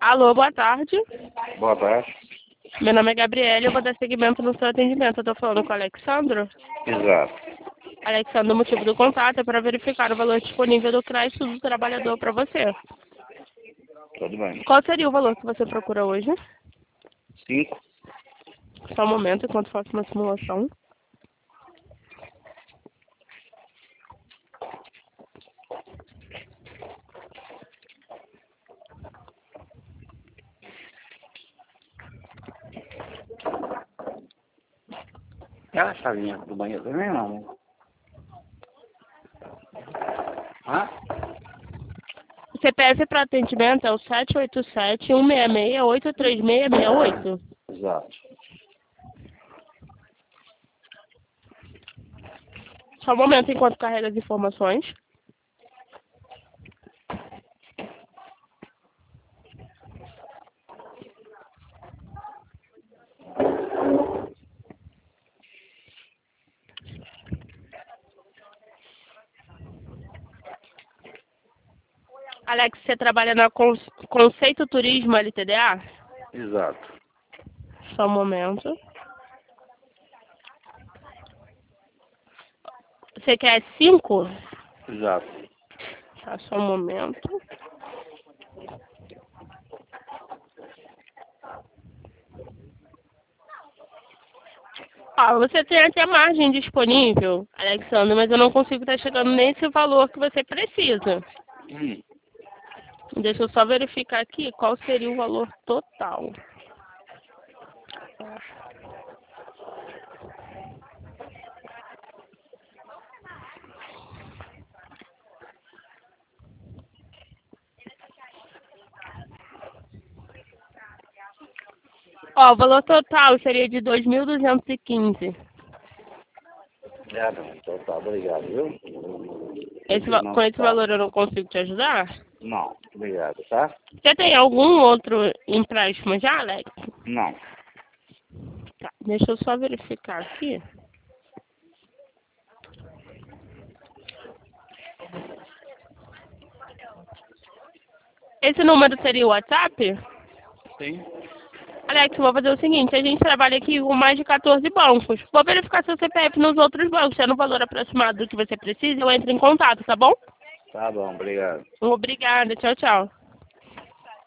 Alô, boa tarde. Boa tarde. Meu nome é Gabriela e eu vou dar seguimento no seu atendimento. Eu estou falando com o Alexandro. Exato. Alexandro, o motivo do contato é para verificar o valor disponível do crédito do trabalhador para você. Tudo bem. Qual seria o valor que você procura hoje? 5. Só um momento, enquanto faço uma simulação. É a chavinha do banheiro também, não? Hã? O CPF para atendimento é o 787-166-83668. Exato. Só um momento enquanto carrega as informações. Alex, você trabalha na Conceito Turismo LTDA? Exato. Só um momento. Você quer 5? Exato. Tá, só um momento. Ó, você tem até margem disponível, Alexandre, mas eu não consigo estar chegando nesse valor que você precisa. Deixa eu só verificar aqui qual seria o valor total. Ó, o valor total seria de 2.215. É, não. Então tá, obrigado, viu? Com esse valor eu não consigo te ajudar? Não, obrigado, tá? Você tem algum outro empréstimo já, Alex? Não. Tá, deixa eu só verificar aqui. Esse número seria o WhatsApp? Sim. Alex, vou fazer o seguinte, a gente trabalha aqui com mais de 14 bancos. Vou verificar seu CPF nos outros bancos, tendo o valor aproximado do que você precisa, eu entro em contato, tá bom? Tá bom, obrigado. Obrigada, tchau, tchau.